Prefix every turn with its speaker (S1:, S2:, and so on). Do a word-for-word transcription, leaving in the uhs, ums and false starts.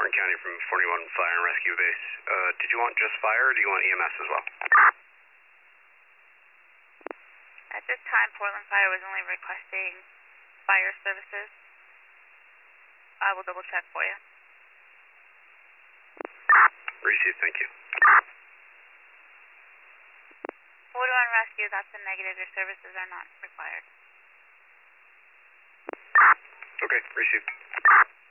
S1: Warren County from forty-one Fire and Rescue Base. Uh, did you want just fire or do you want E M S as well?
S2: At this time, Portland Fire was only requesting fire services. I will double check for you.
S1: Received, thank you.
S2: forty-one Rescue, that's a negative. Your services are not required.
S1: Okay, received.